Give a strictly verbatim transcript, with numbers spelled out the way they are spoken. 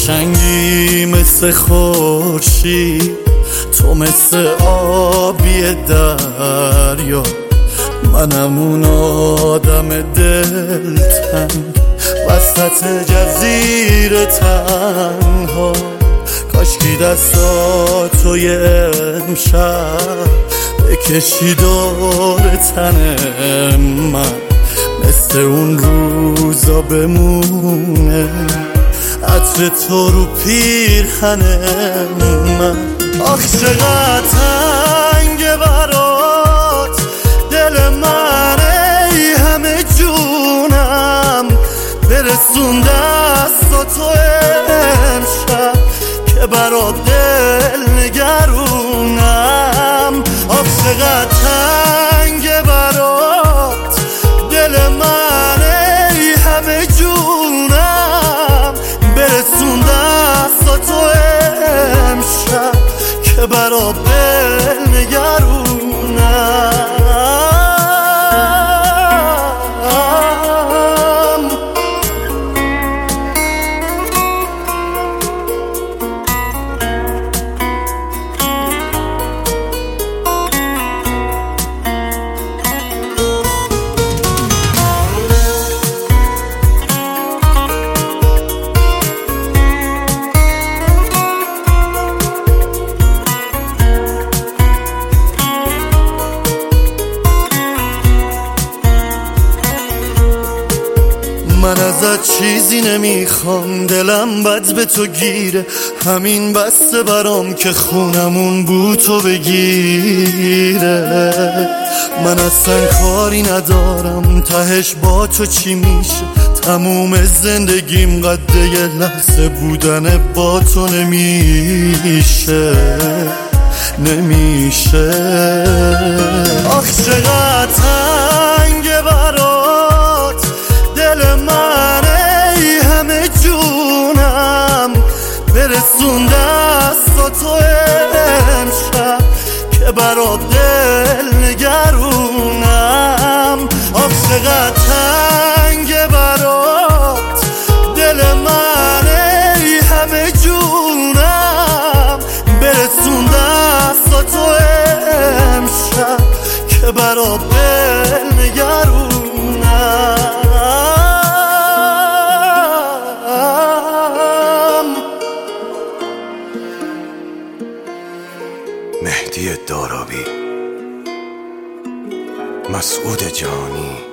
قشنگی مثل خورشید، تو مثل آبی دریا، منم اون آدم دلتنگ وسط جزیره تنها. کاشکی دستاتو یه امشب بکشی دور تن من، مثل اون روزا بمونه عطر تو رو پیرهن من. آخ چقدر تنگه برات دل من، ای همه جونم برسون دستاتو امشب که برات دل نگرونم. آخ چقدر تنگه برات دل من، ای همه جونم برسون دستاتو امشب که برات دل نگرونم. من ازت چیزی نمیخوام، دلم بد به تو گیره، همین بسته برام که خونمون بو تو بگیره. من اصلا کاری ندارم تهش با تو چی میشه، تموم زندگیم قد یه لحظه بودن با تو نمیشه نمیشه. آخ چقدر تنگه برات دل من، ای همه جونم برسون دستاتو امشب که برات دل نگرونم. آخ چقدر تنگه برات دل من، ای همه جونم برسون دستاتو امشب که برات دل نگرونم. مهدی دارابی، مسعود جانی.